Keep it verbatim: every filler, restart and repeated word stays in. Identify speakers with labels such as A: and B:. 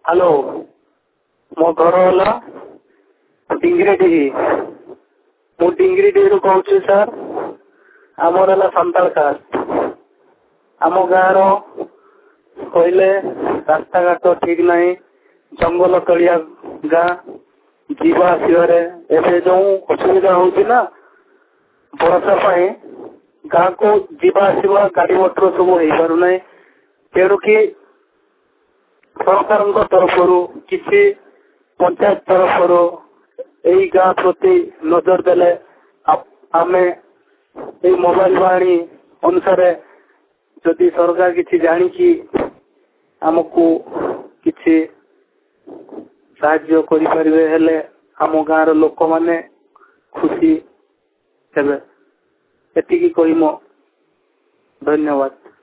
A: Hello मो घर होला डिंगरेडी मु डिंगरेडी रु कहूँ सर आमर है संताल कास्ट आम गाँव कहले रास्ता घाट ठीक नहीं जंगल तलिया गाँ जीवा आसवे एवं जो असुविधा होना वर्षा गाँ को जीवा आसवा गाड़ी मोटर सब हो पार ना तेणु कि सरकार तरफ किसी पंचायत तरफ यही गाँ प्रति नजर देले आम मोबाइल बाणी अनुसार जदि सरकार किसी जानी आमको किसी साहाय्य करें हेले आम गाँव लोक मैंने खुशी हेबे एतिकी कही मो धन्यवाद।